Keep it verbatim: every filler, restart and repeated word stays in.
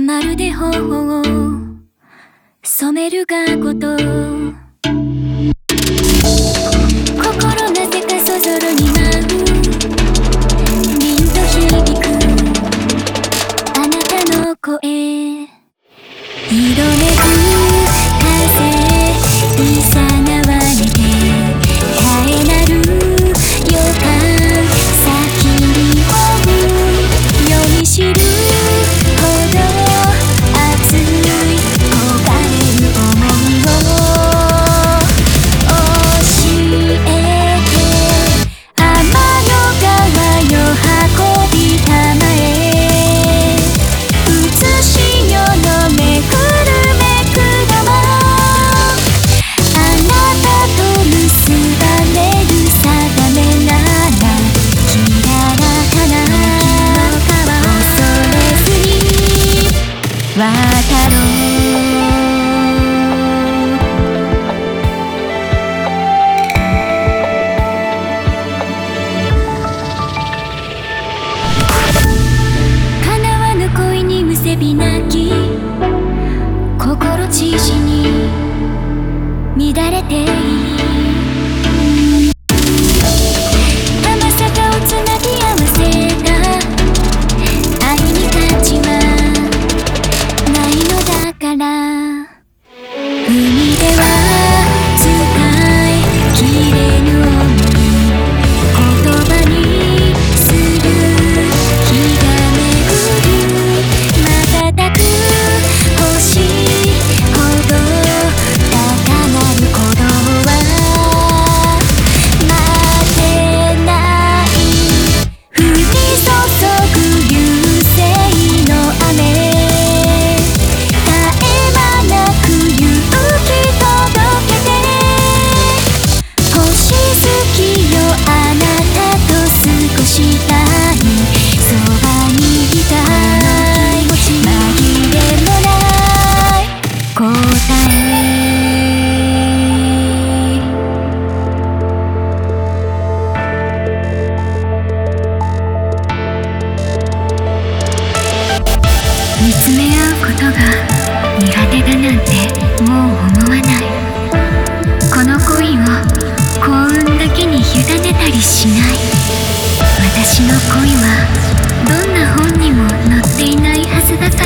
まるで頬を染めるがこと心なぜかそぞろに舞う凛と響くあなたの声色めく風いさがわれて絶えなる予感先に追う読み知るほど熱い焦がれる想いを教えて天の川よ運びたまえ映し世のめくるめく玉あなたと結ばれる定めならきららかな恐れずに渡ろう叶わぬ恋にむせび泣き心血死に乱れていい甘さかをつなぎ合わせた愛に価値はないのだから海では伝えきれぬ想い言葉にする日が巡る瞬く星ほど高鳴る鼓動は待てない降り注ぐ流星の雨絶え間なく勇気届けて星好きよあなたと少したいそばにいたい紛れもない答え見つめ合うことが苦手だなんてもう思わないこの恋を幸運だけに委ねたりしない私の恋はどんな本にも載っていないはずだか